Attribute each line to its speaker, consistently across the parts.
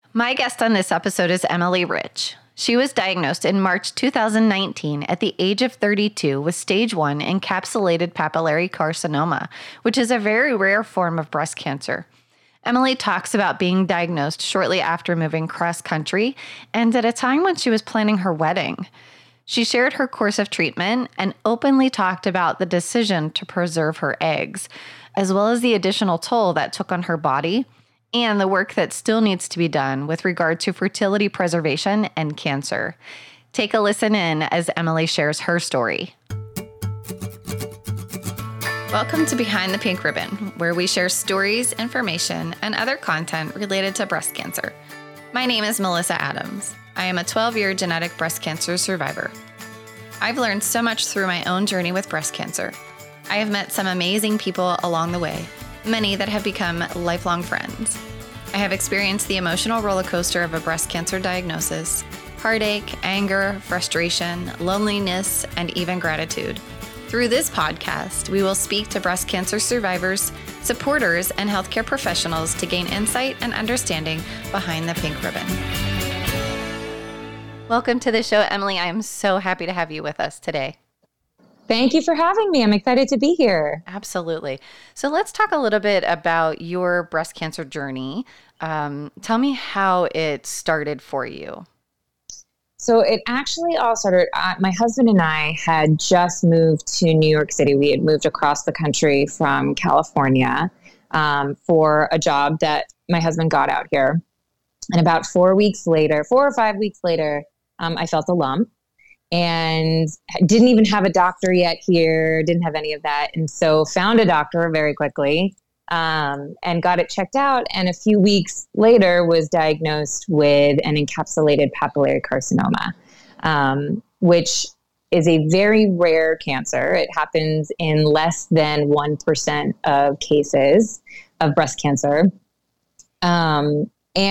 Speaker 1: My guest on this episode is Emily Rich. She was diagnosed in March 2019 at the age of 32 with stage 1 encapsulated papillary carcinoma, which is a very rare form of breast cancer. Emily talks about being diagnosed shortly after moving cross country and at a time when she was planning her wedding. She shared her course of treatment and openly talked about the decision to preserve her eggs, as well as the additional toll that took on her body and the work that still needs to be done with regard to fertility preservation and cancer. Take a listen in as Emily shares her story. Welcome to Behind the Pink Ribbon, where we share stories, information, and other content related to breast cancer. My name is Melissa Adams. I am a 12-year genetic breast cancer survivor. I've learned so much through my own journey with breast cancer. I have met some amazing people along the way, many that have become lifelong friends. I have experienced the emotional roller coaster of a breast cancer diagnosis, heartache, anger, frustration, loneliness, and even gratitude. Through this podcast, we will speak to breast cancer survivors, supporters, and healthcare professionals to gain insight and understanding behind the pink ribbon. Welcome to the show, Emily. I am so happy to have you with us today.
Speaker 2: Thank you for having me. I'm excited to be here.
Speaker 1: Absolutely. So let's talk a little bit about your breast cancer journey. Tell me how it started for you.
Speaker 2: So it actually all started, my husband and I had just moved to New York City. We had moved across the country from California for a job that my husband got out here. And about 4 or 5 weeks later, I felt a lump. And didn't even have a doctor yet here, didn't have any of that. And so found a doctor very quickly and got it checked out. And a few weeks later was diagnosed with an encapsulated papillary carcinoma, which is a very rare cancer. It happens in less than 1% of cases of breast cancer. And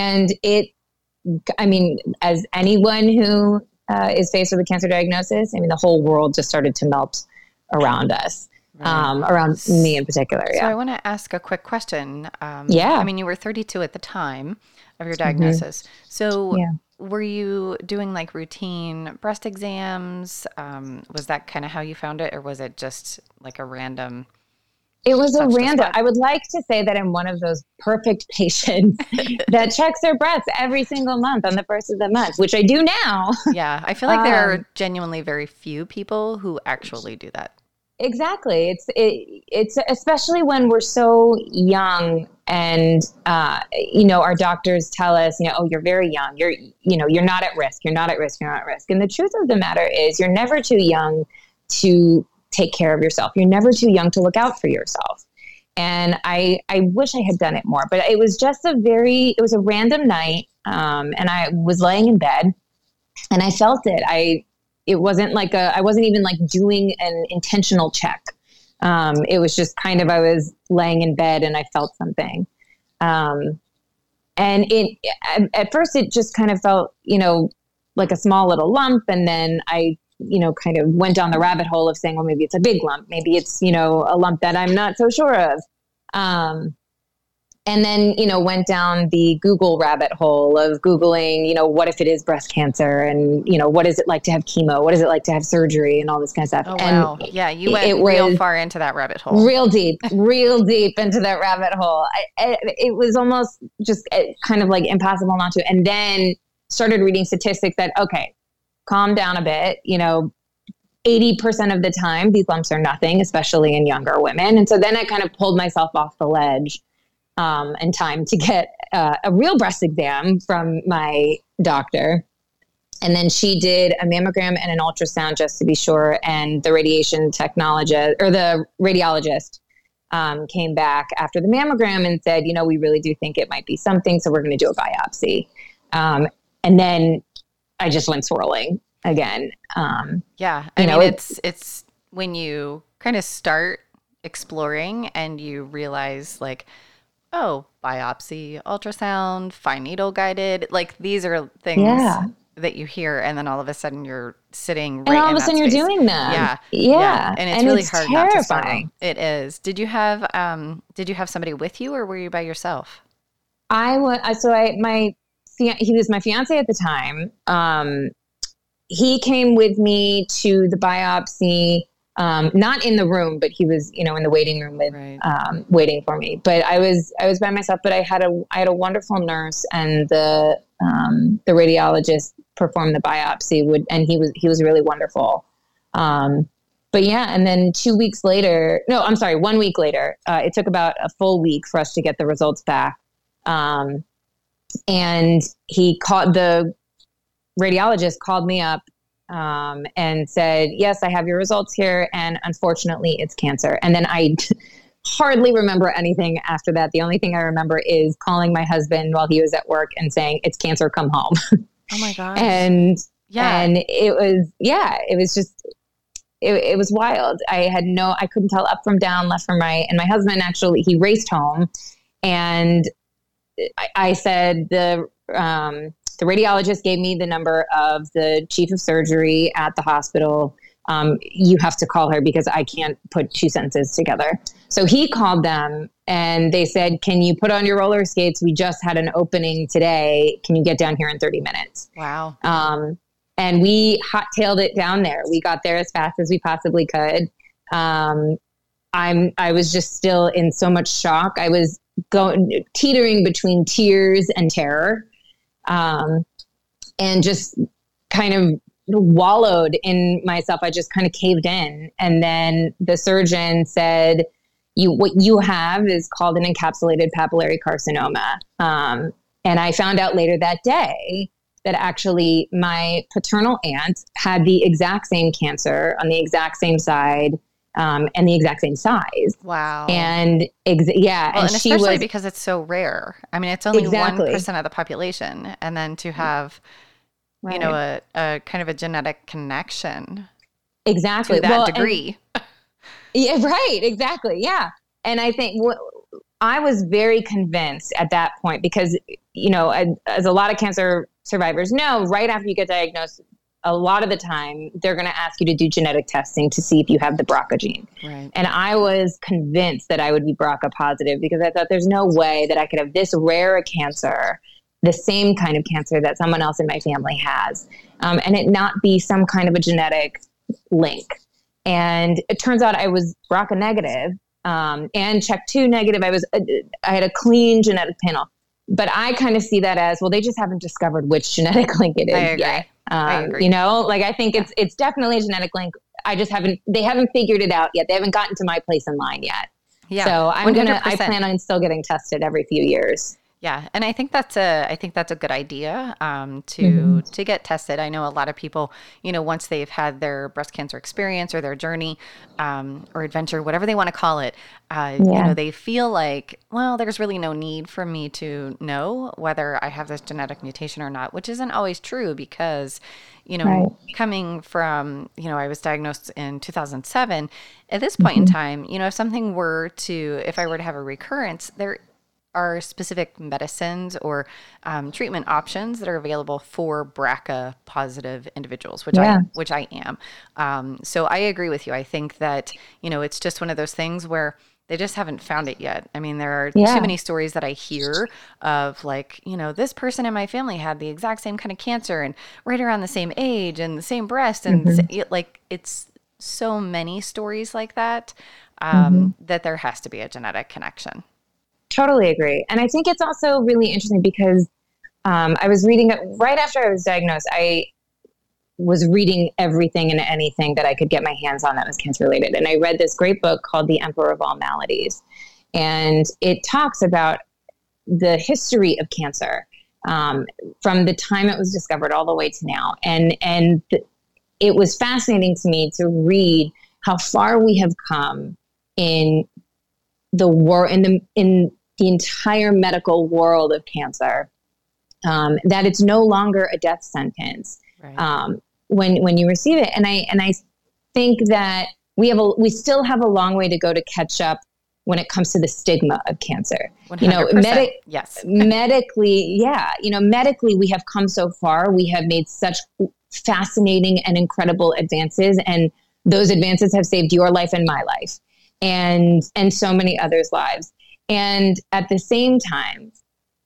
Speaker 2: as anyone who is faced with a cancer diagnosis, the whole world just started to melt around us, around me in particular.
Speaker 1: So I want to ask a quick question. You were 32 at the time of your diagnosis. Mm-hmm. So were you doing like routine breast exams? Was that kind of how you found it, or was it just like a random?
Speaker 2: It was a random. I would like to say that I'm one of those perfect patients that checks their breasts every single month on the first of the month, which I do now.
Speaker 1: Yeah. I feel like there are genuinely very few people who actually do that.
Speaker 2: Exactly. It's especially when we're so young and, our doctors tell us, you're very young. You're not at risk. You're not at risk. You're not at risk. And the truth of the matter is you're never too young to take care of yourself. You're never too young to look out for yourself. And I wish I had done it more, but it was just it was a random night. And I was laying in bed and I felt it. It wasn't like I wasn't even like doing an intentional check. It was just kind of, I was laying in bed and I felt something. And at first it just kind of felt, like a small little lump. And then I kind of went down the rabbit hole of saying, well, maybe it's a big lump. Maybe it's, a lump that I'm not so sure of. And then, went down the Google rabbit hole of Googling, what if it is breast cancer and, what is it like to have chemo? What is it like to have surgery and all this kind of stuff?
Speaker 1: Oh, wow. And yeah, you went real far into that rabbit hole.
Speaker 2: Real deep into that rabbit hole. It was almost just kind of like impossible not to. And then started reading statistics that, okay, calm down a bit, 80% of the time, these lumps are nothing, especially in younger women. And so then I kind of pulled myself off the ledge and time to get a real breast exam from my doctor. And then she did a mammogram and an ultrasound just to be sure. And the radiation technologist or the radiologist came back after the mammogram and said, we really do think it might be something. So we're going to do a biopsy. And then I just went swirling again.
Speaker 1: It's when you kind of start exploring and you realize like, oh, biopsy, ultrasound, fine needle guided, like these are things that you hear. And then all of a sudden you're sitting right in that space. And all of a sudden you're doing them.
Speaker 2: Yeah.
Speaker 1: And it's really hard not to swallow. It is. Did you have somebody with you or were you by yourself?
Speaker 2: My he was my fiance at the time. He came with me to the biopsy, not in the room, but he was, in the waiting room with, waiting for me. But I was by myself, but I had a wonderful nurse, and the radiologist performed the biopsy and he was really wonderful. But yeah, and then 1 week later, it took about a full week for us to get the results back. And the radiologist called me up and said, yes, I have your results here. And unfortunately, it's cancer. And then I hardly remember anything after that. The only thing I remember is calling my husband while he was at work and saying, it's cancer, come home.
Speaker 1: Oh my gosh.
Speaker 2: And it was wild. I couldn't tell up from down, left from right. And my husband actually, he raced home, and I said, the radiologist gave me the number of the chief of surgery at the hospital. You have to call her because I can't put two sentences together. So he called them, and they said, can you put on your roller skates? We just had an opening today. Can you get down here in 30 minutes?
Speaker 1: Wow.
Speaker 2: And we hot-tailed it down there. We got there as fast as we possibly could. I was just still in so much shock. I was teetering between tears and terror, and just kind of wallowed in myself. I just kind of caved in. And then the surgeon said, what you have is called an encapsulated papillary carcinoma. And I found out later that day that actually my paternal aunt had the exact same cancer on the exact same side, and the exact same size.
Speaker 1: Wow.
Speaker 2: And and
Speaker 1: especially because it's so rare. I mean, it's only 1% of the population. And then to have, a kind of a genetic connection.
Speaker 2: Exactly.
Speaker 1: To that degree.
Speaker 2: Yeah, right. Exactly. Yeah. And I think I was very convinced at that point because, as a lot of cancer survivors know, right after you get diagnosed, a lot of the time they're going to ask you to do genetic testing to see if you have the BRCA gene.
Speaker 1: Right.
Speaker 2: And I was convinced that I would be BRCA positive because I thought there's no way that I could have this rare a cancer, the same kind of cancer that someone else in my family has, and it not be some kind of a genetic link. And it turns out I was BRCA negative, and CHEK2 negative. I had a clean genetic panel. But I kind of see that as, well, they just haven't discovered which genetic link it is yet.
Speaker 1: I agree.
Speaker 2: I think it's definitely a genetic link. They haven't figured it out yet. They haven't gotten to my place in line yet.
Speaker 1: Yeah.
Speaker 2: So I plan on still getting tested every few years.
Speaker 1: Yeah. And I think that's a good idea, to get tested. I know a lot of people, once they've had their breast cancer experience or their journey, or adventure, whatever they want to call it, they feel like, well, there's really no need for me to know whether I have this genetic mutation or not, which isn't always true because, coming from, I was diagnosed in 2007, at this point in time, if I were to have a recurrence, there are specific medicines or treatment options that are available for BRCA positive individuals, which I am. So I agree with you. I think that, it's just one of those things where they just haven't found it yet. I mean, there are too many stories that I hear of this person in my family had the exact same kind of cancer and right around the same age and the same breast. And it's so many stories like that, that there has to be a genetic connection.
Speaker 2: Totally agree. And I think it's also really interesting because I was reading it right after I was diagnosed. I was reading everything and anything that I could get my hands on that was cancer related. And I read this great book called The Emperor of All Maladies. And it talks about the history of cancer from the time it was discovered all the way to now. And it was fascinating to me to read how far we have come in the in the entire medical world of cancer, that it's no longer a death sentence, right, when you receive it. And I think that we still have a long way to go to catch up when it comes to the stigma of cancer.
Speaker 1: 100%. Yes.
Speaker 2: Medically, medically we have come so far. We have made such fascinating and incredible advances, and those advances have saved your life and my life, and so many others' lives. And at the same time,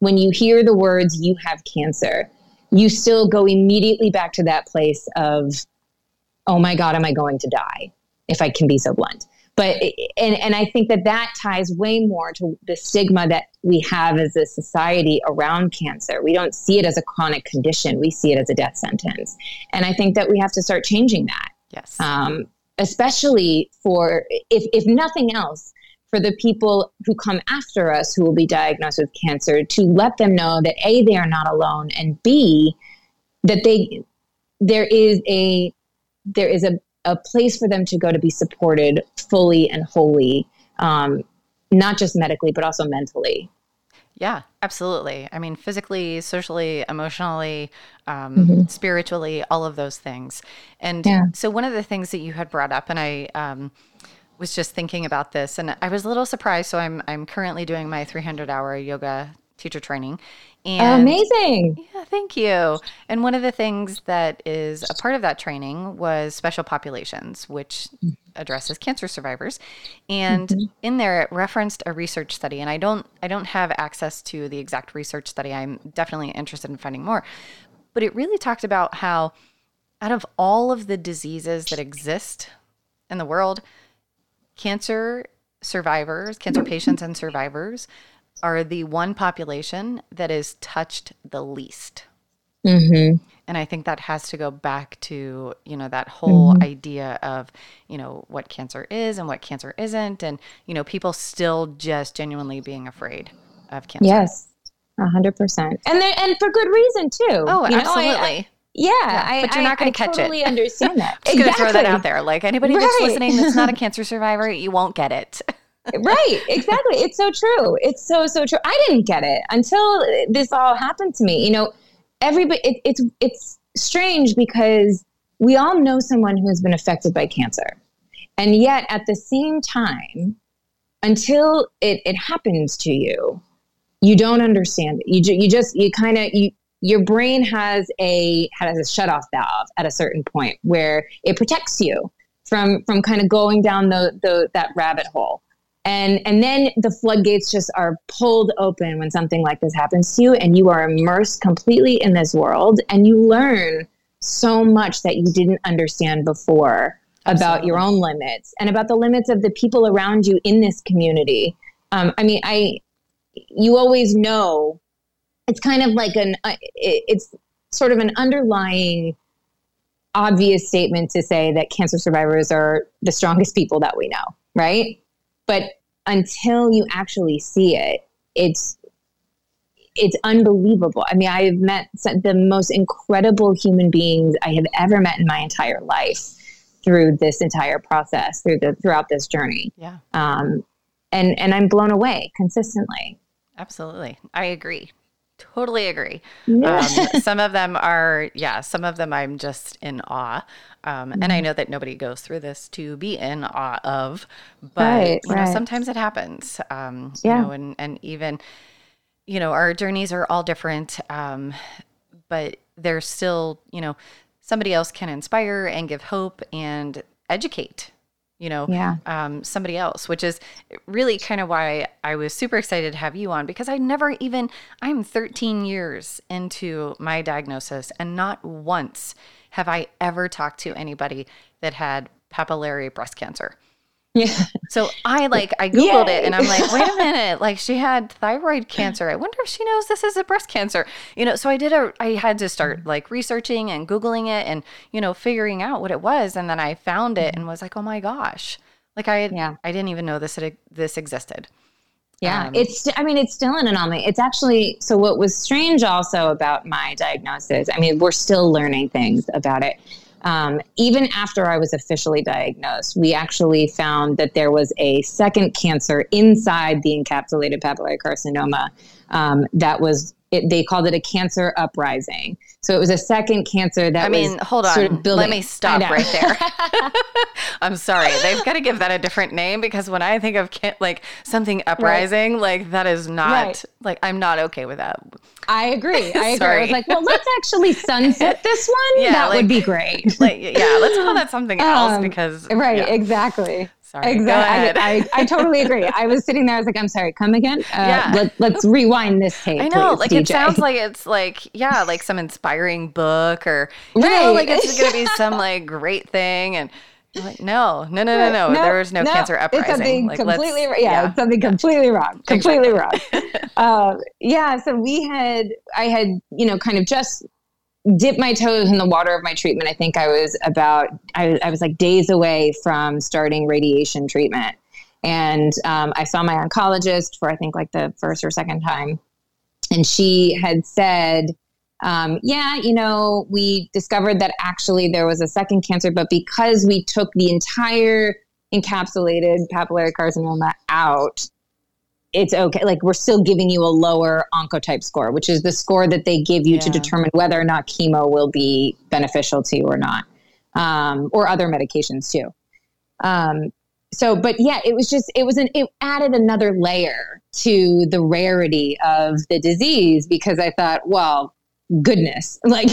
Speaker 2: when you hear the words, you have cancer, you still go immediately back to that place of, oh my God, am I going to die? If I can be so blunt. But, and I think that ties way more to the stigma that we have as a society around cancer. We don't see it as a chronic condition. We see it as a death sentence. And I think that we have to start changing that.
Speaker 1: Yes.
Speaker 2: Especially for, if nothing else, for the people who come after us who will be diagnosed with cancer, to let them know that A, they are not alone, and B, that there is a place for them to go to be supported fully and wholly, not just medically, but also mentally.
Speaker 1: Yeah, absolutely. I mean, physically, socially, emotionally, spiritually, all of those things. And so one of the things that you had brought up, and I was just thinking about this, and I was a little surprised. So I'm currently doing my 300-hour yoga teacher training. And
Speaker 2: amazing.
Speaker 1: Yeah, thank you. And one of the things that is a part of that training was special populations, which addresses cancer survivors. And in there, it referenced a research study. And I don't have access to the exact research study. I'm definitely interested in finding more. But it really talked about how out of all of the diseases that exist in the world, cancer patients and survivors are the one population that is touched the least. And I think that has to go back to, that whole idea of, what cancer is and what cancer isn't. And, people still just genuinely being afraid of cancer.
Speaker 2: Yes, 100%. And for good reason too.
Speaker 1: Oh, absolutely. But you're not going to catch
Speaker 2: totally
Speaker 1: it.
Speaker 2: Understand that.
Speaker 1: Just going to throw that out there. Like anybody that's listening that's not a cancer survivor, you won't get it.
Speaker 2: Right. Exactly. It's so true. It's so true. I didn't get it until this all happened to me. Everybody, it's strange because we all know someone who has been affected by cancer. And yet at the same time, until it happens to you, you don't understand it. Your brain has a shutoff valve at a certain point where it protects you from kind of going down that rabbit hole. And then the floodgates just are pulled open when something like this happens to you, and you are immersed completely in this world, and you learn so much that you didn't understand before. Absolutely. About your own limits and about the limits of the people around you in this community. You always know, it's kind of like it's sort of an underlying obvious statement to say that cancer survivors are the strongest people that we know, right? But until you actually see it, it's unbelievable. I mean, I have met the most incredible human beings I have ever met in my entire life through this entire process, throughout this journey. Yeah. And I'm blown away consistently.
Speaker 1: Absolutely. I agree. Totally agree.
Speaker 2: Yeah.
Speaker 1: Some of them I'm just in awe. And I know that nobody goes through this to be in awe of, but sometimes it happens. And even, our journeys are all different. But there's still, somebody else can inspire and give hope and educate, somebody else, which is really kind of why I was super excited to have you on, because I'm 13 years into my diagnosis, and not once have I ever talked to anybody that had papillary breast cancer.
Speaker 2: Yeah.
Speaker 1: So I Googled it, and I'm like, wait a minute, like she had thyroid cancer. I wonder if she knows this is a breast cancer. So I had to start like researching and Googling it and, figuring out what it was. And then I found it and was like, oh my gosh, like I didn't even know this existed.
Speaker 2: Yeah. It's still an anomaly. It's actually, so what was strange also about my diagnosis, we're still learning things about it. Even after I was officially diagnosed, we actually found that there was a second cancer inside the encapsulated papillary carcinoma. They called it a cancer uprising. So it was a second cancer that
Speaker 1: hold on.
Speaker 2: Sort of building.
Speaker 1: Let me stop right there. I'm sorry. They've got to give that a different name, because when I think of something uprising, that is not, I'm not okay with that.
Speaker 2: I agree. I was like, well, let's actually sunset this one. Yeah, that would be great.
Speaker 1: Let's call that something else, because.
Speaker 2: Right, exactly.
Speaker 1: Sorry.
Speaker 2: Exactly. I totally agree. I was sitting there. I was like, I'm sorry, come again? Let's rewind this tape.
Speaker 1: I know.
Speaker 2: Please,
Speaker 1: like,
Speaker 2: DJ.
Speaker 1: It sounds like it's like, like some inspiring book or, you know, like it's going to be some like great thing. And you're like, no. There was no Cancer uprising.
Speaker 2: It's something
Speaker 1: like,
Speaker 2: completely, it's something completely wrong. Completely wrong. So I had, you know, kind of just dipped my toes in the water of my treatment. I think I was like days away from starting radiation treatment. And I saw my oncologist for, I think, like the first or second time. And she had said, you know, we discovered that actually there was a second cancer, but because we took the entire encapsulated papillary carcinoma out, it's okay. Like, we're still giving you a lower oncotype score, which is the score that they give you to determine whether or not chemo will be beneficial to you or not, or other medications too. It added another layer to the rarity of the disease, because I thought, well, goodness, like,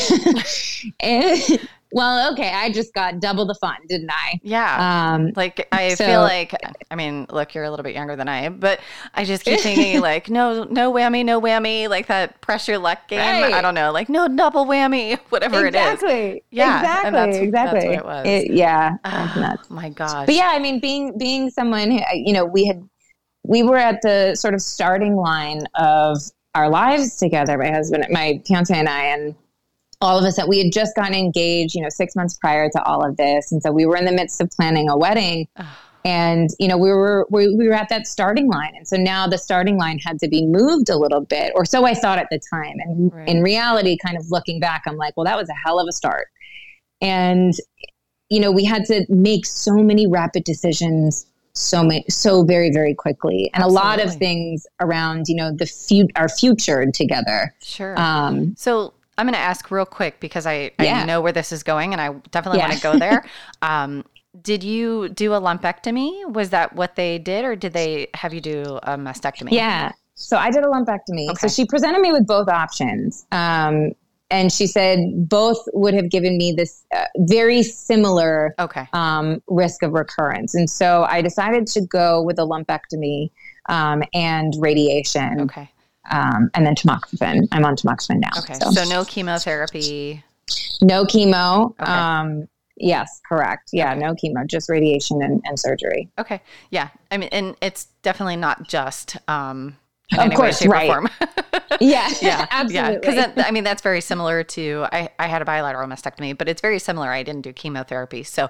Speaker 2: well, okay, I just got double the fun, didn't I?
Speaker 1: Yeah. I feel like, I mean, look, you're a little bit younger than I am, but I just keep thinking like, no whammy, like that press your luck game. Right. I don't know, like no double whammy, whatever it is. Yeah.
Speaker 2: Exactly.
Speaker 1: That's what it was.
Speaker 2: That's nuts.
Speaker 1: My gosh.
Speaker 2: But yeah, I mean, being someone who, you know, we were at the sort of starting line of our lives together, my fiance and I, and all of us, that we had just gotten engaged, you know, 6 months prior to all of this. And so we were in the midst of planning a wedding, and, you know, we were at that starting line. And so now the starting line had to be moved a little bit, or so I thought at the time. And in reality, kind of looking back, I'm like, well, that was a hell of a start. And, you know, we had to make so many rapid decisions, so very, very quickly. And Absolutely. A lot of things around, you know, our future together.
Speaker 1: Sure. So I'm going to ask real quick, because I know where this is going, and I definitely want to go there. Did you do a lumpectomy? Was that what they did, or did they have you do a mastectomy?
Speaker 2: Yeah. So I did a lumpectomy.
Speaker 1: Okay.
Speaker 2: So she presented me with both options. And she said both would have given me this very similar risk of recurrence. And so I decided to go with a lumpectomy and radiation.
Speaker 1: Okay.
Speaker 2: And then tamoxifen. I'm on tamoxifen now.
Speaker 1: Okay. So no chemotherapy?
Speaker 2: No chemo.
Speaker 1: Okay.
Speaker 2: Yes, correct. Yeah, okay. No chemo, just radiation and surgery.
Speaker 1: Okay. Yeah. I mean, and it's definitely not just in
Speaker 2: of
Speaker 1: any
Speaker 2: course,
Speaker 1: way, shape,
Speaker 2: right.
Speaker 1: or form.
Speaker 2: Yeah, absolutely.
Speaker 1: Yeah, because I mean, that's very similar to, I had a bilateral mastectomy, but it's very similar. I didn't do chemotherapy. So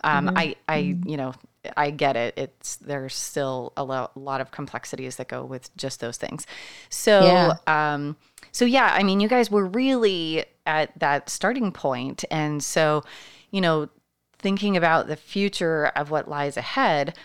Speaker 1: you know, I get it. There's still a lot of complexities that go with just those things. So, I mean, you guys were really at that starting point. And so, you know, thinking about the future of what lies ahead,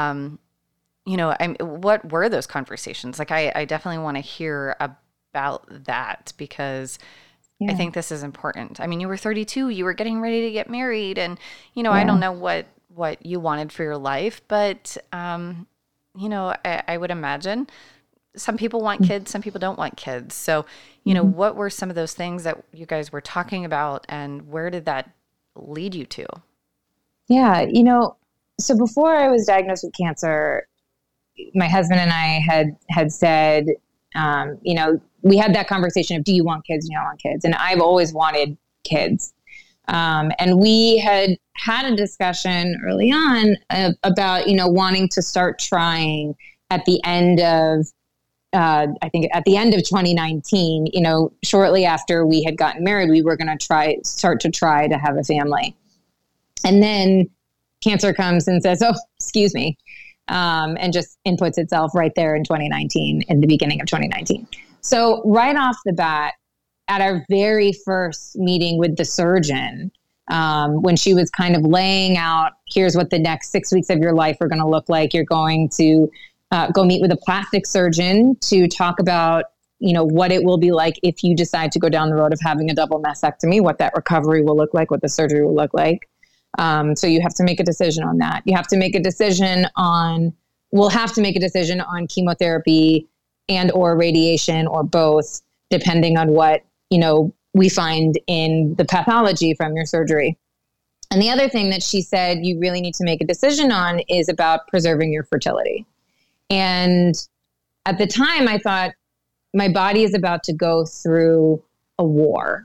Speaker 1: you know, what were those conversations? Like, I definitely want to hear about that, because I think this is important. I mean, you were 32, you were getting ready to get married, and, you know, I don't know what you wanted for your life, but, you know, I would imagine some people want kids, some people don't want kids. So, you know, what were some of those things that you guys were talking about, and where did that lead you to?
Speaker 2: Yeah, you know, so before I was diagnosed with cancer, my husband and I had said, you know, we had that conversation of, do you want kids? Do you not want kids? And I've always wanted kids. And we had a discussion early on about, you know, wanting to start trying at the end of, I think at the end of 2019, you know, shortly after we had gotten married, we were going to start to have a family. And then cancer comes and says, oh, excuse me. And just inputs itself right there in 2019, in the beginning of 2019. So right off the bat, at our very first meeting with the surgeon, when she was kind of laying out, here's what the next 6 weeks of your life are going to look like. You're going to go meet with a plastic surgeon to talk about, you know, what it will be like if you decide to go down the road of having a double mastectomy, what that recovery will look like, what the surgery will look like. So you have to make a decision on that. You have to make a decision we'll have to make a decision on chemotherapy and or radiation, or both, depending on what, you know, we find in the pathology from your surgery. And the other thing that she said you really need to make a decision on is about preserving your fertility. And at the time, I thought, my body is about to go through a war.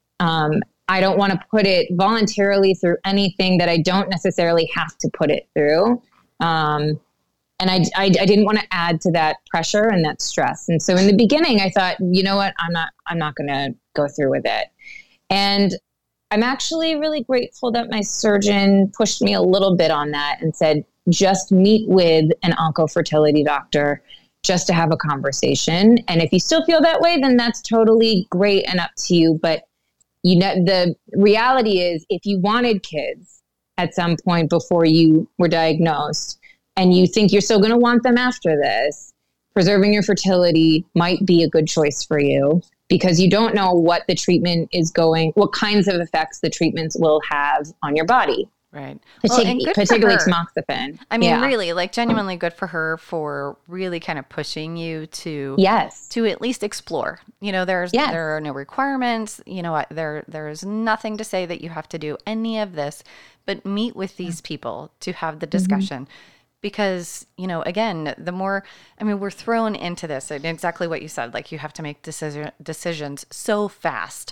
Speaker 2: I don't want to put it voluntarily through anything that I don't necessarily have to put it through. And I didn't want to add to that pressure and that stress. And so in the beginning, I thought, you know what, I'm not going to go through with it. And I'm actually really grateful that my surgeon pushed me a little bit on that and said, just meet with an oncofertility doctor just to have a conversation. And if you still feel that way, then that's totally great and up to you. But you know, the reality is, if you wanted kids at some point before you were diagnosed, and you think you're still going to want them after this, preserving your fertility might be a good choice for you, because you don't know what the treatment is what kinds of effects the treatments will have on your body.
Speaker 1: Right.
Speaker 2: Particularly tamoxifen.
Speaker 1: I mean, really, like, genuinely good for her for really kind of pushing you to at least explore. You know, there are no requirements. You know, there is nothing to say that you have to do any of this, but meet with these people to have the discussion. Mm-hmm. Because, you know, again, we're thrown into this, and exactly what you said, like, you have to make decisions so fast.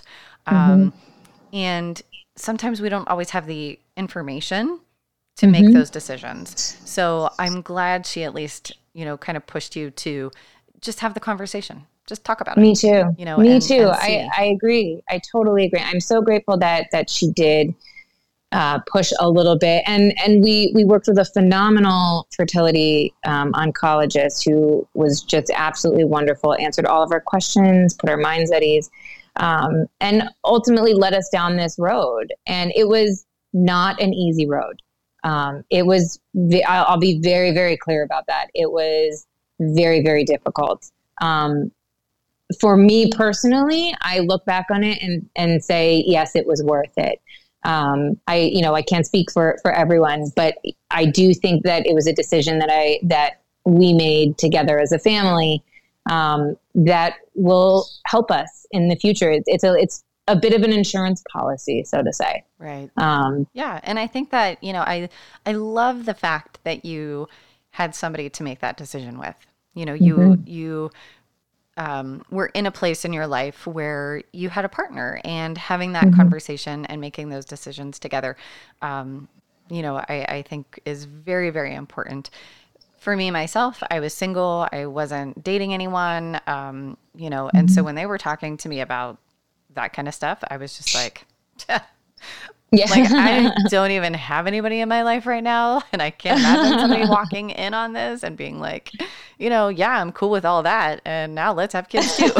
Speaker 1: And sometimes we don't always have the information to make those decisions. So I'm glad she at least, you know, kind of pushed you to just have the conversation, just talk about it.
Speaker 2: Me too.
Speaker 1: You know,
Speaker 2: Me too. I agree. I totally agree. I'm so grateful that she did push a little bit. And we worked with a phenomenal fertility oncologist who was just absolutely wonderful, answered all of our questions, put our minds at ease. And ultimately led us down this road. And it was not an easy road. It was, I'll be very, very clear about that. It was very, very difficult. For me personally, I look back on it and say, yes, it was worth it. I can't speak for everyone, but I do think that it was a decision that we made together as a family, that will help us in the future. It's a bit of an insurance policy, so to say.
Speaker 1: Right. Yeah. And I think that, you know, I love the fact that you had somebody to make that decision with. You know, you were in a place in your life where you had a partner, and having that conversation and making those decisions together, you know, I think is very, very important. For me, myself, I was single. I wasn't dating anyone, you know, and so when they were talking to me about that kind of stuff, I was just like, like, I don't even have anybody in my life right now. And I can't imagine somebody walking in on this and being like, you know, yeah, I'm cool with all that. And now let's have kids too.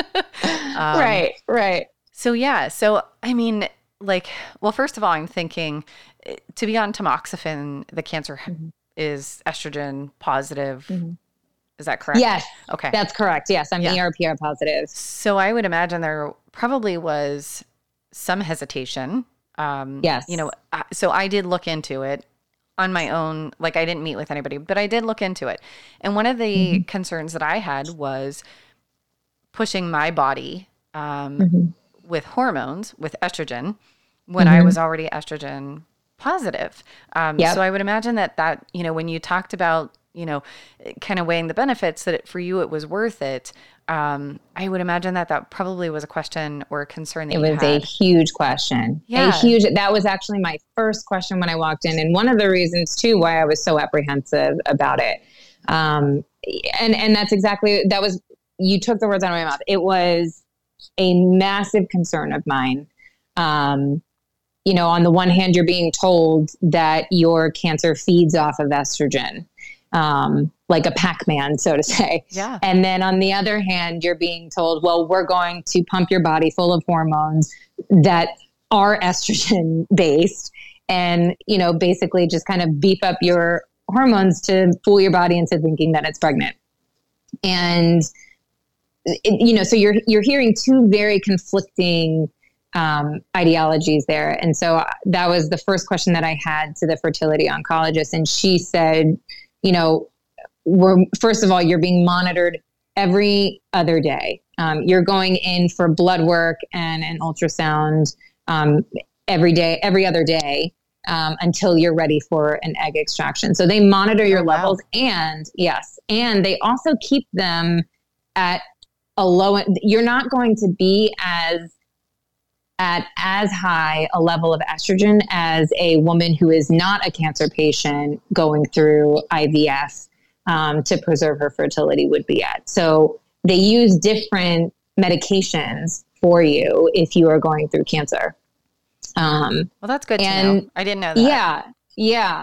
Speaker 2: Right.
Speaker 1: So, yeah. So, I mean, like, well, first of all, I'm thinking to be on tamoxifen, the cancer is estrogen positive. Is that correct?
Speaker 2: Yes.
Speaker 1: Okay.
Speaker 2: That's correct. Yes. I'm ER/PR positive.
Speaker 1: So I would imagine there probably was some hesitation.
Speaker 2: Yes.
Speaker 1: You know, so I did look into it on my own. Like, I didn't meet with anybody, but I did look into it. And one of the concerns that I had was pushing my body with hormones, with estrogen, when I was already estrogen positive. So I would imagine that, you know, when you talked about, you know, kind of weighing the benefits, that for you it was worth it. I would imagine that probably was a question or a concern that you had. It was
Speaker 2: a huge question.
Speaker 1: Yeah.
Speaker 2: That was actually my first question when I walked in. And one of the reasons too, why I was so apprehensive about it. And you took the words out of my mouth. It was a massive concern of mine. You know, on the one hand, you're being told that your cancer feeds off of estrogen. Like a Pac-Man, so to say.
Speaker 1: Yeah.
Speaker 2: And then on the other hand, you're being told, well, we're going to pump your body full of hormones that are estrogen based, and, you know, basically just kind of beef up your hormones to fool your body into thinking that it's pregnant. And, you know, so you're hearing two very conflicting ideologies there. And so that was the first question that I had to the fertility oncologist. And she said, you know, first of all, you're being monitored every other day. You're going in for blood work and an ultrasound every other day. until you're ready for an egg extraction. So they monitor your levels, and they also keep them at a low. You're not going to be at as high a level of estrogen as a woman who is not a cancer patient going through IVF to preserve her fertility would be at. So they use different medications for you if you are going through cancer.
Speaker 1: Well, that's good to know. I didn't know that.
Speaker 2: Yeah.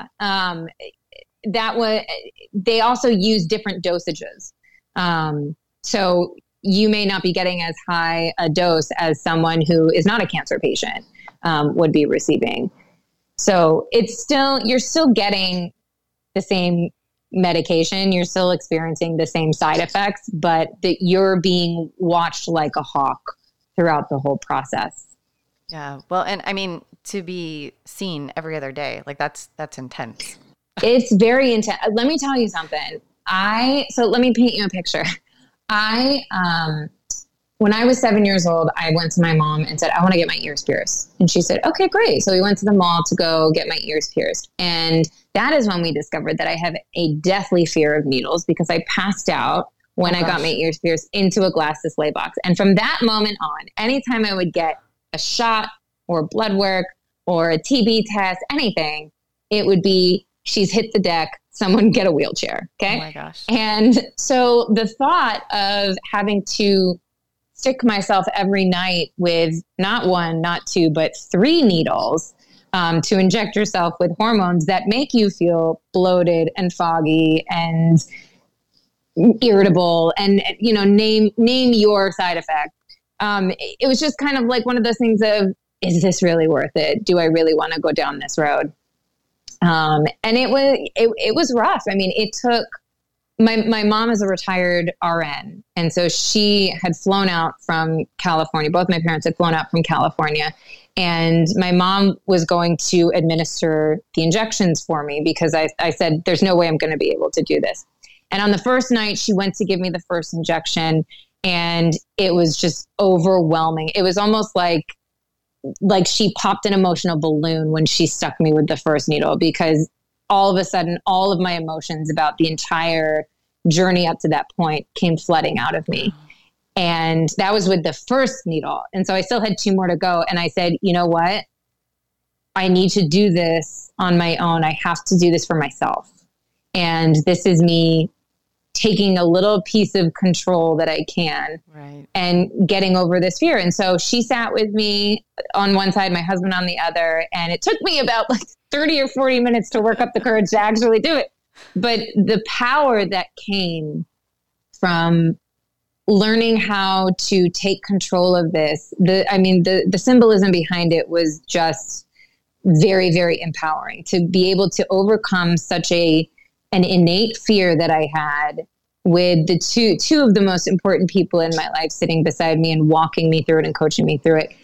Speaker 2: They also use different dosages. So you may not be getting as high a dose as someone who is not a cancer patient would be receiving. So you're still getting the same medication. You're still experiencing the same side effects, but that you're being watched like a hawk throughout the whole process.
Speaker 1: Yeah. Well, and I mean, to be seen every other day, like that's intense.
Speaker 2: It's very intense. Let me tell you something. So let me paint you a picture. When I was 7 years old, I went to my mom and said, I want to get my ears pierced. And she said, okay, great. So we went to the mall to go get my ears pierced. And that is when we discovered that I have a deathly fear of needles because I passed out when I got my ears pierced into a glass display box. And from that moment on, anytime I would get a shot or blood work or a TB test, anything, it would be, she's hit the deck, someone get a wheelchair. Okay.
Speaker 1: Oh my gosh.
Speaker 2: And so the thought of having to stick myself every night with not one, not two, but 3 needles to inject yourself with hormones that make you feel bloated and foggy and irritable and, name your side effect. It was just kind of like one of those things of, is this really worth it? Do I really want to go down this road? And it was rough. I mean, it took, my mom is a retired RN. And so she had flown out from California. Both my parents had flown out from California. And my mom was going to administer the injections for me because I said, there's no way I'm going to be able to do this. And on the first night, she went to give me the first injection and it was just overwhelming. It was almost like she popped an emotional balloon when she stuck me with the first needle, because all of a sudden, all of my emotions about the entire journey up to that point came flooding out of me. And that was with the first needle. And so I still had 2 more to go. And I said, you know what? I need to do this on my own. I have to do this for myself. And this is me taking a little piece of control that I can, right, and getting over this fear. And so she sat with me on one side, my husband on the other. And it took me about 30 or 40 minutes to work up the courage to actually do it. But the power that came from learning how to take control of this, the symbolism behind it was just very, very empowering to be able to overcome such an innate fear that I had with the two of the most important people in my life sitting beside me and walking me through it and coaching me through it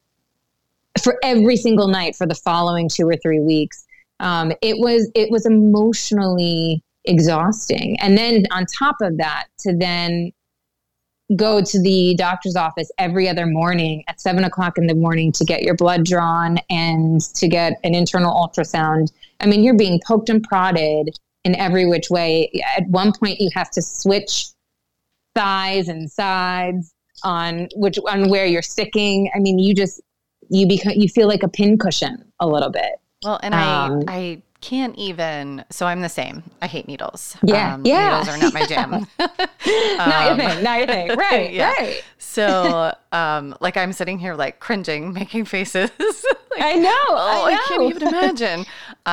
Speaker 2: for every single night for the following 2 or 3 weeks. It was emotionally exhausting. And then on top of that, to then go to the doctor's office every other morning at 7 o'clock in the morning to get your blood drawn and to get an internal ultrasound. I mean, you're being poked and prodded in every which way. At one point you have to switch thighs and sides on where you're sticking. I mean, you feel like a pincushion a little bit.
Speaker 1: Well, and I can't even, so I'm the same. I hate needles.
Speaker 2: Yeah.
Speaker 1: Needles are not my jam.
Speaker 2: Not your thing. Right.
Speaker 1: Yeah.
Speaker 2: Right.
Speaker 1: So, I'm sitting here cringing, making faces.
Speaker 2: I know.
Speaker 1: I can't even imagine.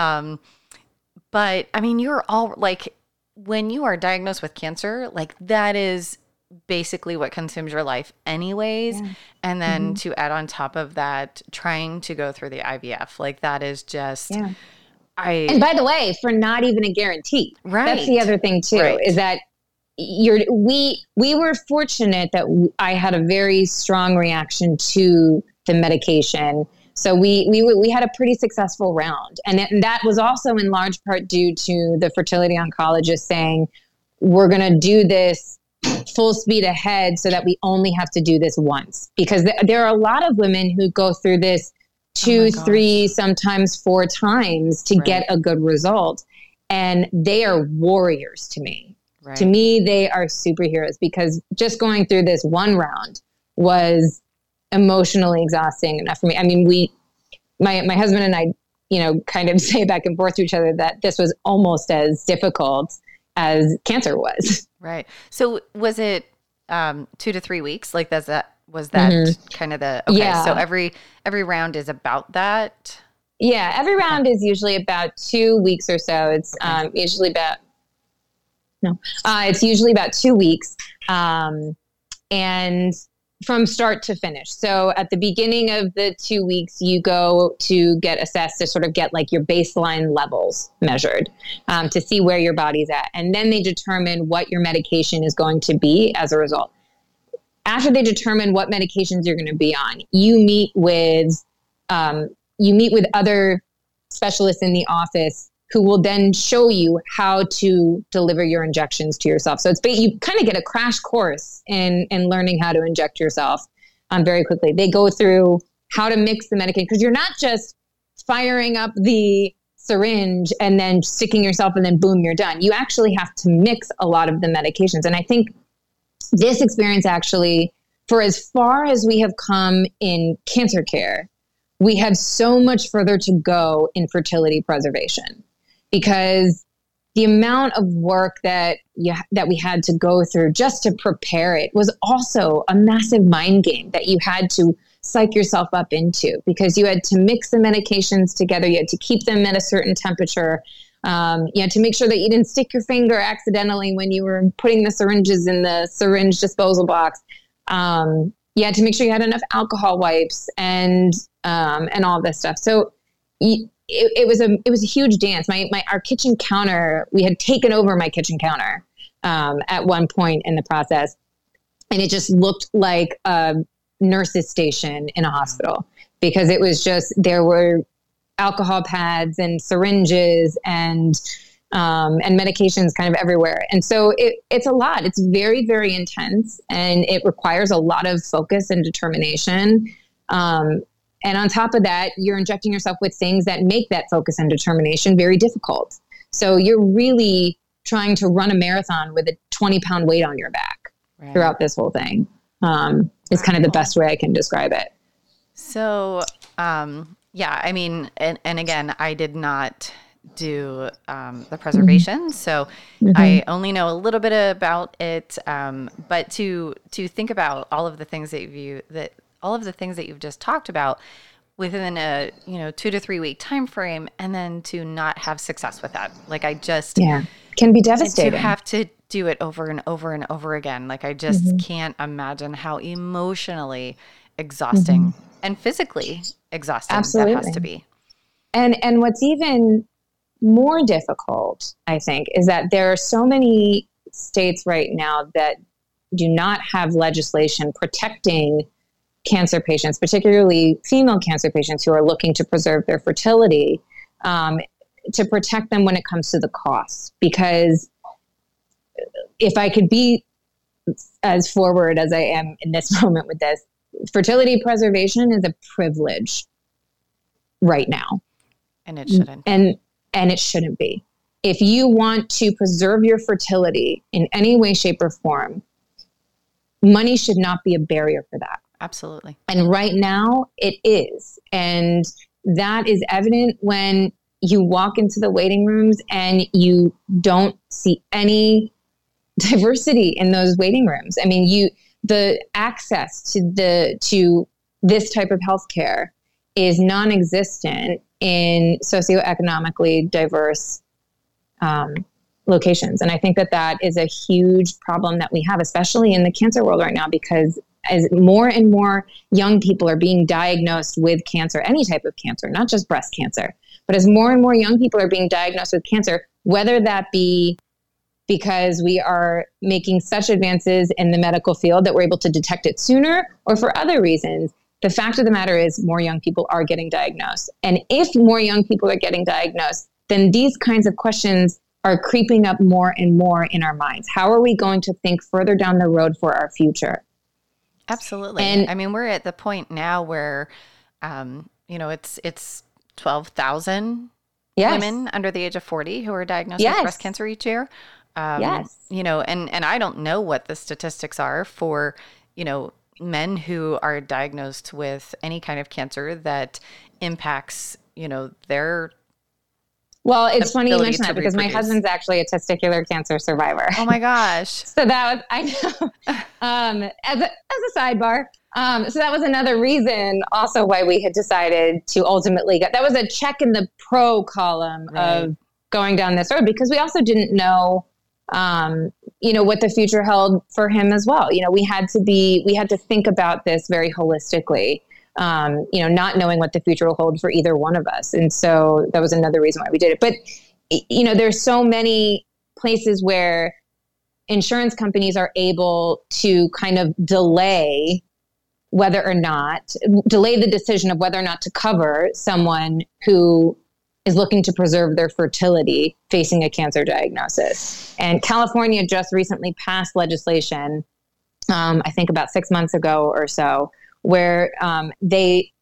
Speaker 1: But I mean, you're all when you are diagnosed with cancer, that is basically what consumes your life anyways. Yeah. And then to add on top of that, trying to go through the IVF, that is just,
Speaker 2: and by the way, for not even a guarantee,
Speaker 1: right?
Speaker 2: That's the other thing too, right, is that we were fortunate that I had a very strong reaction to the medication. So we had a pretty successful round. And that was also in large part due to the fertility oncologist saying, we're going to do this full speed ahead so that we only have to do this once. Because there are a lot of women who go through this 2, 3, sometimes 4 times to get a good result. And they are warriors to me. Right. To me, they are superheroes, because just going through this one round was emotionally exhausting enough for me. I mean, my husband and I, kind of say back and forth to each other that this was almost as difficult as cancer was.
Speaker 1: Right. So was it 2 to 3 weeks? Like was that kind of the, okay. Yeah. So every round is about that.
Speaker 2: Yeah. Every round is usually about 2 weeks or so. It's usually about 2 weeks. And from start to finish. So at the beginning of the 2 weeks, you go to get assessed to sort of get like your baseline levels measured, to see where your body's at. And then they determine what your medication is going to be as a result. After they determine what medications you're going to be on, you meet with other specialists in the office who will then show you how to deliver your injections to yourself. So you kind of get a crash course in learning how to inject yourself very quickly. They go through how to mix the medication, because you're not just firing up the syringe and then sticking yourself and then boom, you're done. You actually have to mix a lot of the medications. And I think this experience actually, for as far as we have come in cancer care, we have so much further to go in fertility preservation, because the amount of work that we had to go through just to prepare it was also a massive mind game that you had to psych yourself up into, because you had to mix the medications together. You had to keep them at a certain temperature. You had to make sure that you didn't stick your finger accidentally when you were putting the syringes in the syringe disposal box. You had to make sure you had enough alcohol wipes and all this stuff. So it was a huge dance. Our kitchen counter, we had taken over my kitchen counter at one point in the process, and it just looked like a nurse's station in a hospital, because it was just, there were alcohol pads and syringes and medications kind of everywhere. And so it's a lot. It's very, very intense, and it requires a lot of focus and determination. And on top of that, you're injecting yourself with things that make that focus and determination very difficult. So you're really trying to run a marathon with a 20-pound weight on your back throughout this whole thing. Is kind of the best way I can describe it.
Speaker 1: So, I mean, and again, I did not do the preservation, so I only know a little bit about it. But to think about all of the things that you've just talked about within a 2 to 3 week time frame, and then to not have success with that, like
Speaker 2: can be devastating.
Speaker 1: To have to do it over and over and over again, like I just can't imagine how emotionally exhausting and physically exhausting that has to be.
Speaker 2: And what's even more difficult, I think, is that there are so many states right now that do not have legislation protecting cancer patients, particularly female cancer patients who are looking to preserve their fertility, to protect them when it comes to the cost. Because if I could be as forward as I am in this moment with this, fertility preservation is a privilege right now.
Speaker 1: And it shouldn't.
Speaker 2: And it shouldn't be. If you want to preserve your fertility in any way, shape, or form, money should not be a barrier for that.
Speaker 1: Absolutely.
Speaker 2: And right now it is. And that is evident when you walk into the waiting rooms and you don't see any diversity in those waiting rooms. I mean, the access to this type of healthcare is non-existent in socioeconomically diverse locations. And I think that is a huge problem that we have, especially in the cancer world right now, because as more and more young people are being diagnosed with cancer, any type of cancer, not just breast cancer, but as more and more young people are being diagnosed with cancer, whether that be because we are making such advances in the medical field that we're able to detect it sooner, or for other reasons, the fact of the matter is more young people are getting diagnosed. And if more young people are getting diagnosed, then these kinds of questions are creeping up more and more in our minds. How are we going to think further down the road for our future?
Speaker 1: Absolutely. And I mean, we're at the point now where, it's 12,000
Speaker 2: Yes.
Speaker 1: women under the age of 40 who are diagnosed
Speaker 2: Yes.
Speaker 1: with breast cancer each year.
Speaker 2: Yes.
Speaker 1: And I don't know what the statistics are for, men who are diagnosed with any kind of cancer that impacts, their
Speaker 2: Well, it's funny you
Speaker 1: ability
Speaker 2: mention
Speaker 1: to
Speaker 2: that because my
Speaker 1: reproduce.
Speaker 2: husband's actually a testicular cancer survivor.
Speaker 1: Oh my gosh.
Speaker 2: So that was, I know, as a sidebar. So that was another reason also why we had decided to ultimately get, that was a check in the pro column
Speaker 1: Right.
Speaker 2: of going down this road, because we also didn't know, what the future held for him as well. We had to think about this very holistically, not knowing what the future will hold for either one of us. And so that was another reason why we did it. But, there's so many places where insurance companies are able to kind of delay the decision of whether or not to cover someone who is looking to preserve their fertility facing a cancer diagnosis. And California just recently passed legislation, I think about 6 months ago or so, where they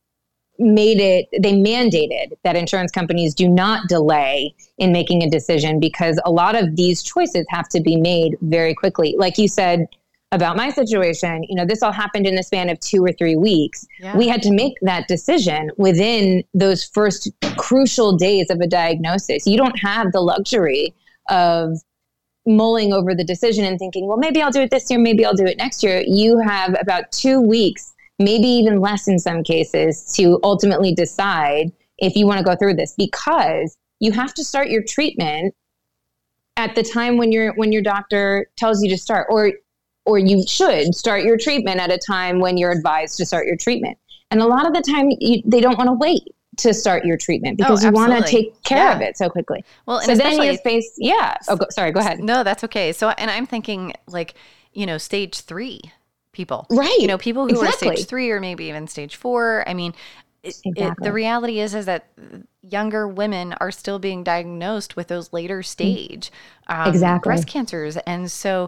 Speaker 2: mandated that insurance companies do not delay in making a decision, because a lot of these choices have to be made very quickly. Like you said about my situation, this all happened in the span of 2 or 3 weeks.
Speaker 1: Yeah.
Speaker 2: We had to make that decision within those first crucial days of a diagnosis. You don't have the luxury of mulling over the decision and thinking, well, maybe I'll do it this year, maybe I'll do it next year. You have about 2 weeks, maybe even less in some cases, to ultimately decide if you want to go through this, because you have to start your treatment at the time when your doctor tells you to start, or you should start your treatment at a time when you're advised to start your treatment. And a lot of the time they don't want to wait to start your treatment because you want to take care of it so quickly.
Speaker 1: Well, and
Speaker 2: so then you face, sorry, go ahead.
Speaker 1: No, that's okay. So, and I'm thinking stage 3 people,
Speaker 2: right?
Speaker 1: People who are stage 3 or maybe even stage 4. I mean, the reality is that younger women are still being diagnosed with those later stage breast cancers. And so,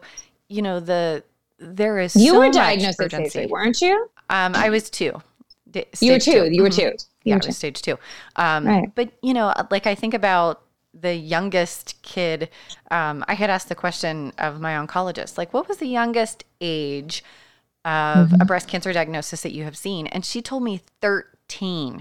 Speaker 1: there is
Speaker 2: you
Speaker 1: so
Speaker 2: were
Speaker 1: much
Speaker 2: diagnosed at
Speaker 1: urgency.
Speaker 2: stage 3, weren't you?
Speaker 1: I was 2.
Speaker 2: You were 2. You were 2.
Speaker 1: Yeah, it was stage 2.
Speaker 2: Right.
Speaker 1: But, I think about the youngest kid. I had asked the question of my oncologist, what was the youngest age of a breast cancer diagnosis that you have seen? And she told me 13.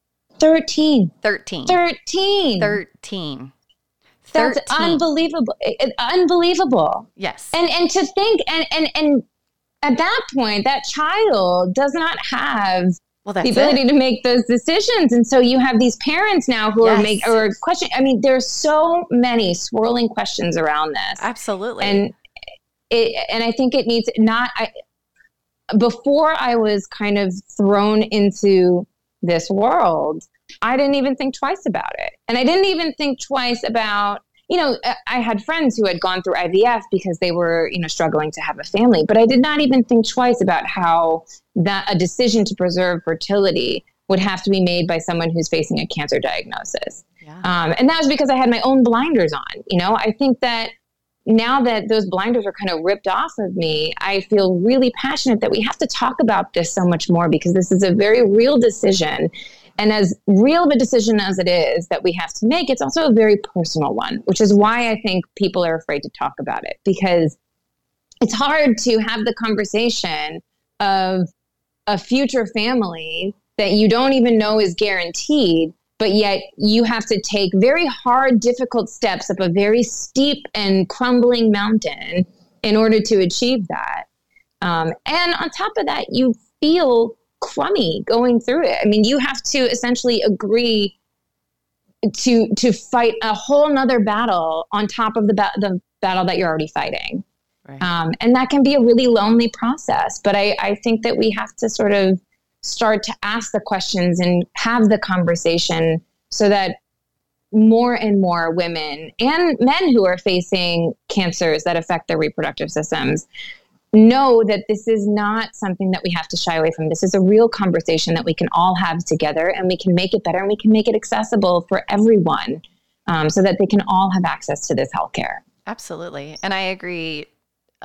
Speaker 2: 13.
Speaker 1: 13.
Speaker 2: 13.
Speaker 1: 13.
Speaker 2: That's
Speaker 1: 13.
Speaker 2: unbelievable. Unbelievable.
Speaker 1: Yes.
Speaker 2: And to think, and at that point, that child does not have the ability to make those decisions. And so you have these parents now who are questioning. I mean, there's so many swirling questions around this.
Speaker 1: Absolutely.
Speaker 2: And I think it needs before I was kind of thrown into this world, I didn't even think twice about it. And I didn't even think twice about, I had friends who had gone through IVF because they were, struggling to have a family, but I did not even think twice about how that a decision to preserve fertility would have to be made by someone who's facing a cancer diagnosis. Yeah. And that was because I had my own blinders on. I think that now that those blinders are kind of ripped off of me, I feel really passionate that we have to talk about this so much more, because this is a very real decision. And as real of a decision as it is that we have to make, it's also a very personal one, which is why I think people are afraid to talk about it, because it's hard to have the conversation of a future family that you don't even know is guaranteed, but yet you have to take very hard, difficult steps up a very steep and crumbling mountain in order to achieve that. And on top of that, you feel crummy going through it. I mean, you have to essentially agree to fight a whole nother battle on top of the battle that you're already fighting. Right. And that can be a really lonely process. But I think that we have to sort of start to ask the questions and have the conversation so that more and more women and men who are facing cancers that affect their reproductive systems know that this is not something that we have to shy away from. This is a real conversation that we can all have together, and we can make it better, and we can make it accessible for everyone, so that they can all have access to this healthcare.
Speaker 1: Absolutely. And I agree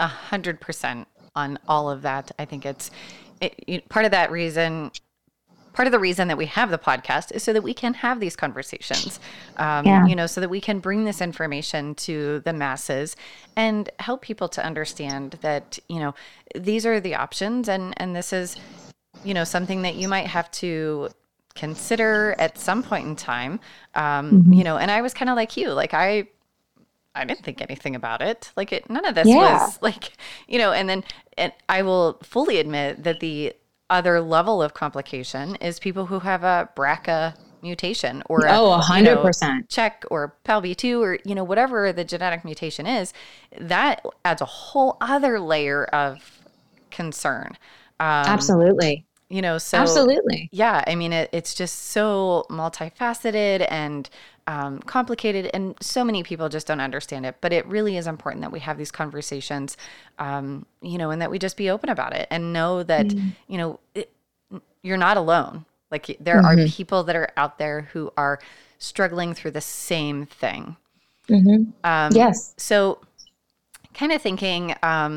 Speaker 1: 100% on all of that. I think it's part of that reason, part of the reason that we have the podcast is so that we can have these conversations, so that we can bring this information to the masses and help people to understand that, these are the options, and this is, something that you might have to consider at some point in time. And I was kind of like you, like I didn't think anything about it. Like none of this was like, and I will fully admit that the other level of complication is people who have a BRCA mutation or
Speaker 2: 100%
Speaker 1: CHEK or PALB2 or, whatever the genetic mutation is, that adds a whole other layer of concern.
Speaker 2: Absolutely. Absolutely.
Speaker 1: Yeah. I mean, it's just so multifaceted and complicated, and so many people just don't understand it. But it really is important that we have these conversations, and that we just be open about it and know that, you're not alone. Like there are people that are out there who are struggling through the same thing.
Speaker 2: Yes.
Speaker 1: So kind of thinking,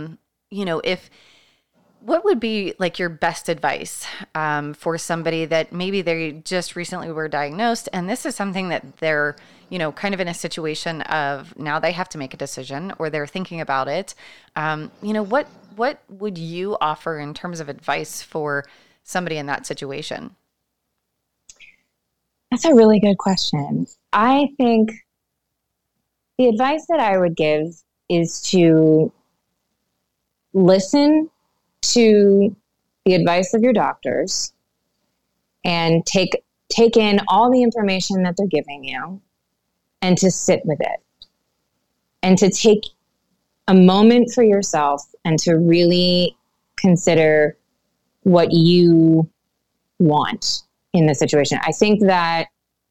Speaker 1: what would be like your best advice for somebody that maybe they just recently were diagnosed, and this is something that they're, kind of in a situation of now they have to make a decision or they're thinking about it. What would you offer in terms of advice for somebody in that situation?
Speaker 2: That's a really good question. I think the advice that I would give is to listen to the advice of your doctors and take in all the information that they're giving you and to sit with it and to take a moment for yourself and to really consider what you want in the situation. I think that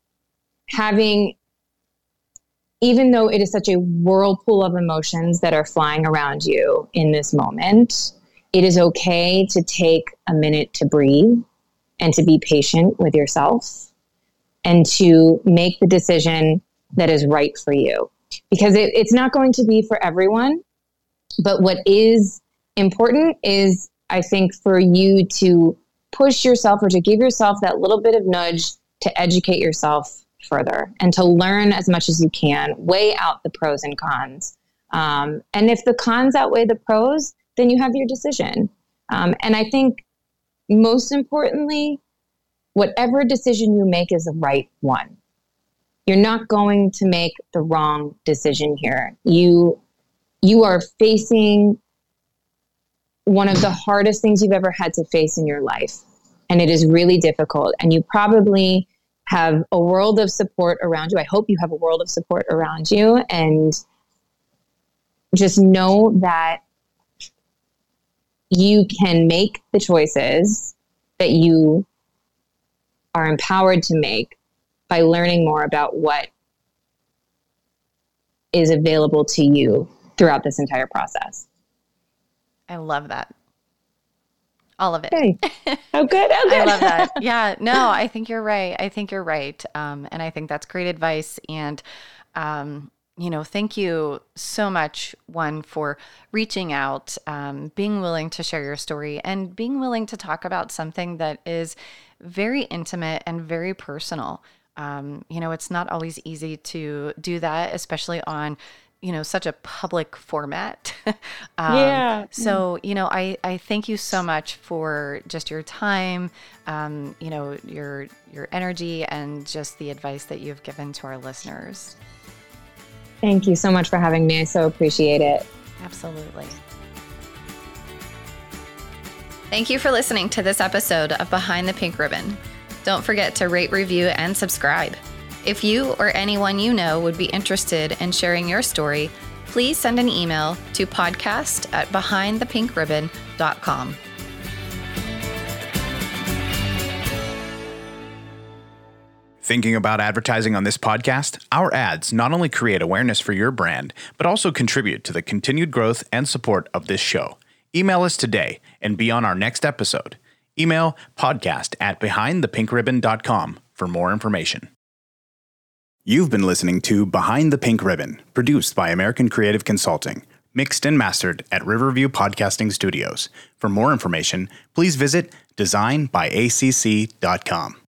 Speaker 2: even though it is such a whirlpool of emotions that are flying around you in this moment, it is okay to take a minute to breathe and to be patient with yourself and to make the decision that is right for you. Because it's not going to be for everyone. But what is important is, I think, for you to push yourself or to give yourself that little bit of nudge to educate yourself further and to learn as much as you can, weigh out the pros and cons. And if the cons outweigh the pros, then you have your decision. And I think most importantly, whatever decision you make is the right one. You're not going to make the wrong decision here. You are facing one of the hardest things you've ever had to face in your life. And it is really difficult. And you probably have a world of support around you. I hope you have a world of support around you. And just know that you can make the choices that you are empowered to make by learning more about what is available to you throughout this entire process.
Speaker 1: I love that. All of it.
Speaker 2: Hey. Oh, good.
Speaker 1: I love that. Yeah, no, I think you're right. And I think that's great advice. And, thank you so much, one, for reaching out, being willing to share your story and being willing to talk about something that is very intimate and very personal. It's not always easy to do that, especially on such a public format. So, I thank you so much for just your time, your energy and just the advice that you've given to our listeners.
Speaker 2: Thank you so much for having me. I so appreciate it.
Speaker 1: Absolutely.
Speaker 3: Thank you for listening to this episode of Behind the Pink Ribbon. Don't forget to rate, review, and subscribe. If you or anyone you know would be interested in sharing your story, please send an email to podcast@behindthepinkribbon.com.
Speaker 4: Thinking about advertising on this podcast? Our ads not only create awareness for your brand, but also contribute to the continued growth and support of this show. Email us today and be on our next episode. Email podcast@behindthepinkribbon.com for more information. You've been listening to Behind the Pink Ribbon, produced by American Creative Consulting. mixed and mastered at Riverview Podcasting Studios. For more information, please visit designbyacc.com.